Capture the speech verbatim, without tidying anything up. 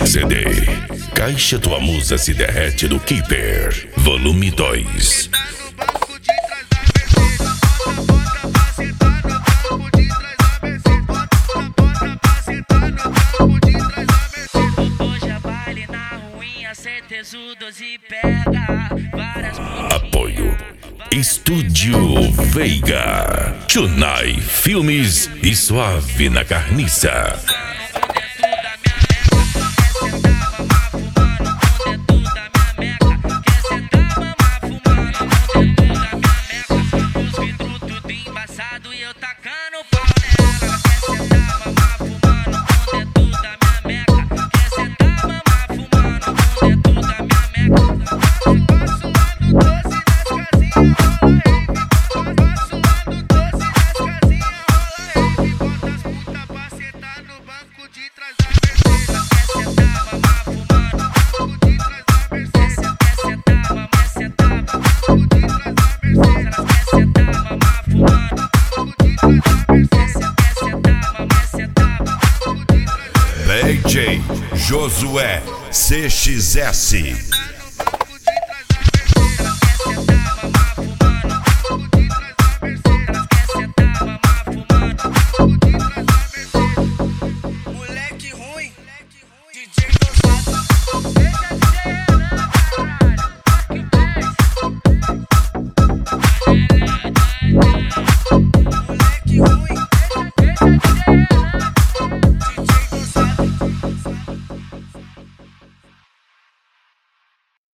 C D Caixa Tua Musa Se Derrete do Keeper, volume dois. Apoio Estúdio Veiga, Chunai Filmes e Suave na Carniça. D J Josué C X S.